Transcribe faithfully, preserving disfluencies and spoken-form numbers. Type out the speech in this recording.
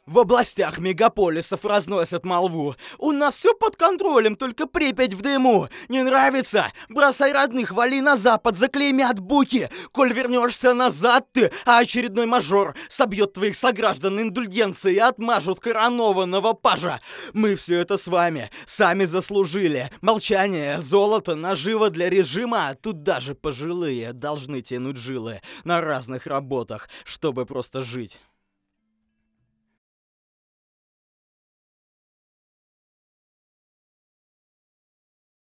В областях мегаполисов разносят молву. У нас все под контролем, только Припять в дыму. Не нравится? Бросай родных, вали на запад, заклеймят буки. Коль вернешься назад ты, а очередной мажор собьет твоих сограждан индульгенции и отмажут коронованного пажа. Мы все это с вами сами заслужили. Молчание, золото, наживо для режима. Тут даже пожилые должны тянуть жилы на разных работах, чтобы просто жить.